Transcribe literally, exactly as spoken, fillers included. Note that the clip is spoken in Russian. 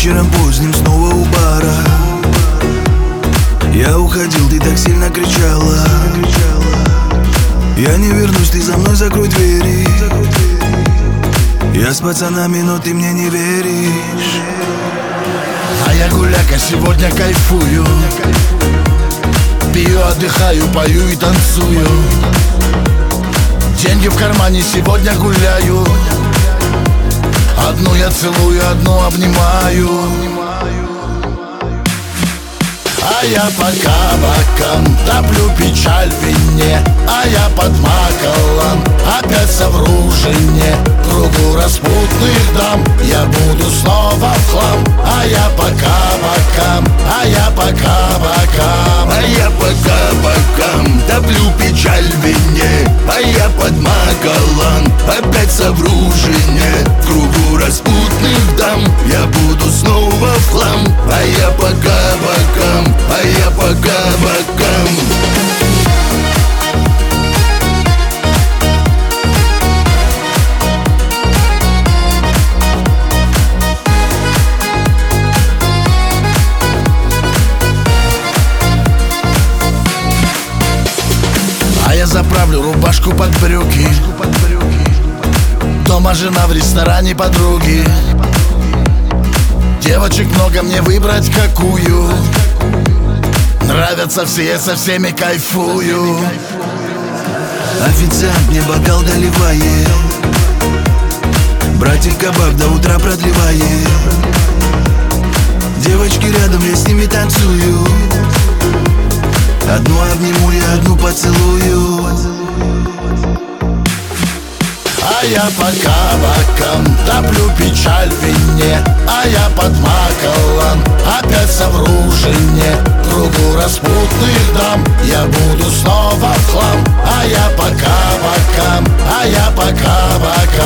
вечером поздним снова у бара. Я уходил, ты так сильно кричала: я не вернусь, ты за мной закрой двери. Я с пацанами, но ты мне не веришь. А я гуляка, сегодня кайфую. Пью, отдыхаю, пою и танцую. Деньги в кармане, сегодня гуляю. Одну я целую, одну обнимаю. А я по кабакам топлю печаль в вине. А я под макалом опять совру жене. Кругу распутных дам я буду снова в хлам. А я по кабакам, а я по кабакам, а я по кабакам топлю печаль в вине. А я под макалом опять совру жене. Кругу распутных дам я буду снова в хлам. А я по кабакам, а я по кабакам. А я заправлю рубашку под брюки. Дома жена, в ресторане подруги. Девочек много, мне выбрать какую. Нравятся все, я со всеми кайфую. Официант мне бокал доливает, братик кабак до утра продлевает. Девочки рядом, я с ними танцую. Одну обниму, я одну поцелую. А я по кабакам топлю печаль в вине. А я под макалом опять совру жене. Кругу распутных дам я буду снова в хлам. А я по кабакам, а я по кабакам.